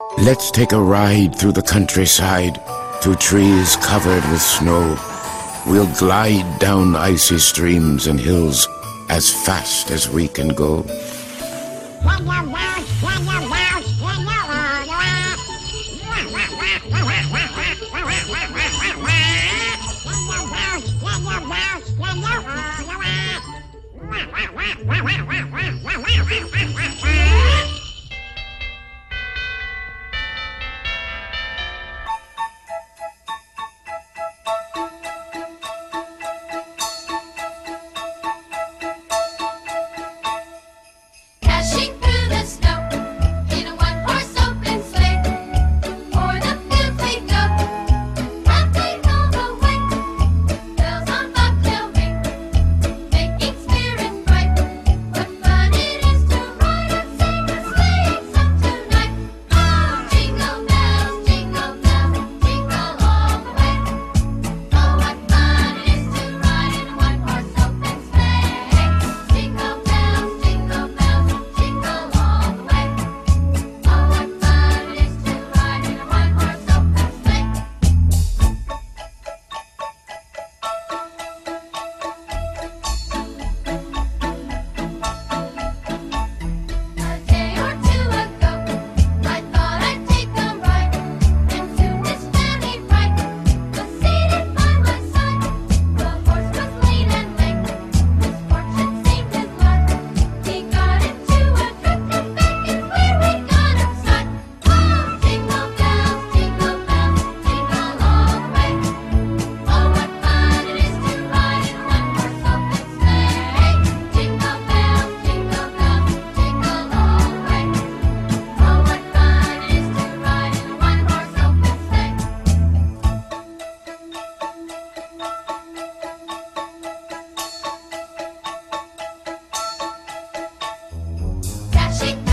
Let's take a ride through the countryside, through trees covered with snow. We'll glide down icy streams and hills as fast as we can go. Dashing through the snow in a one-horse open sleigh. O'er the fields we go, laughing all the way. Bells on bobtail ring, making spirits bright. What fun it is to ride and sing a sleighing song tonight! Oh, jingle bells, jingle all the way. Oh, what fun it is to ride in a one-horse open sleigh. Jingle bells, jingle all the way. Oh, what fun it is to ride in a one-horse open sleigh. A day or two ago, I thought I'd take a ride, and soon this fanny bright was seated by my side. The horse was lean and lame, misfortune seemed his lot. He got into a drift and back, and where we got upside. Oh, jingle bells, jingle all the way. Oh, what fun it is to ride in a one-horse open sleigh. Jingle bells, jingle all the way. Oh, what fun it is to ride in a one-horse open sleigh. Dashing